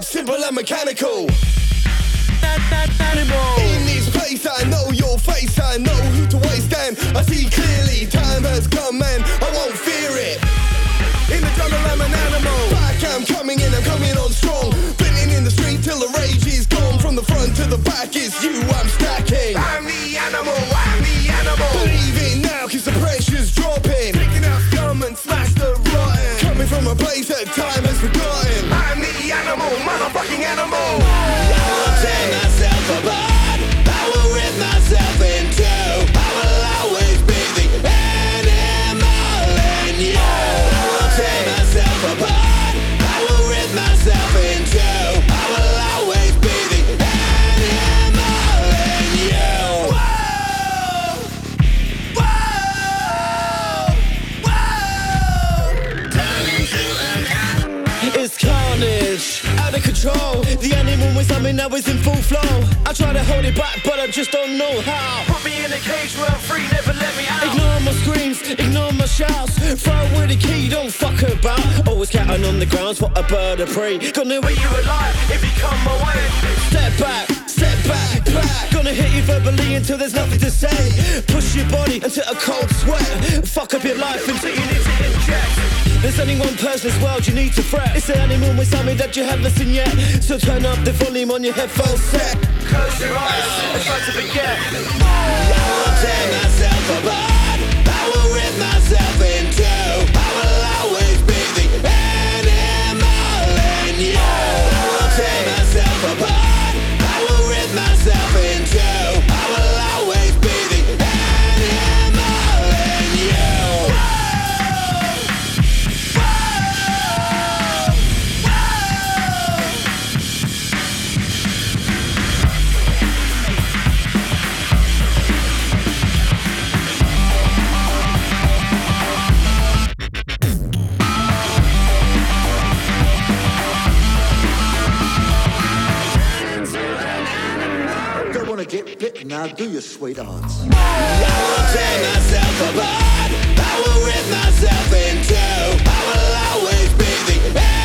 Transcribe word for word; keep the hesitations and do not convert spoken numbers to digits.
simple and mechanical. Animal. In this place I know your face, I know who to waste, and I see clearly time has come and I won't fear it. In the jungle I'm an animal. Back I'm coming in, I'm coming on strong. Blinking in the street till the rage is gone. From the front to the back it's you I'm stacking. I'm the animal, I'm the animal. Believe it now cause the pressure's dropping. Picking up scum and smash the rotten. Coming from a place that time has forgotten. I'm the animal, motherfucking animal. I will tear myself apart, I will rip myself in two. I will always be the animal in you. I will tear myself apart, I will rip myself in two. I will always be the animal in you. Whoa! Whoa! Whoa! Turning to an animal. It's carnage, out of control. The animal was I mean now is in full flow. I try to hold it back but I just don't know how. Put me in a cage where I'm free, never let me out. Ignore my screams, ignore my shouts. Throw away the key, don't fuck about. Always counting on the grounds for a bird of prey. Gonna But you alive if you come my way. step back, step back, back. Gonna hit you verbally until there's nothing to say. Push your body into a cold sweat. Fuck up your life until you need to inject. There's only one person's world you need to fret. It's an animal with something that you haven't seen yet. So turn up the volume on your headphones set. Close your eyes and try to forget. I will tear myself apart, I will rip myself in two. I will always be the animal in you. I will tear myself apart, I will rip myself in two. I will always be the animal in you. Don't wanna get bit now, do you, sweethearts? I will tear myself apart, I will rip myself in two. I will always be the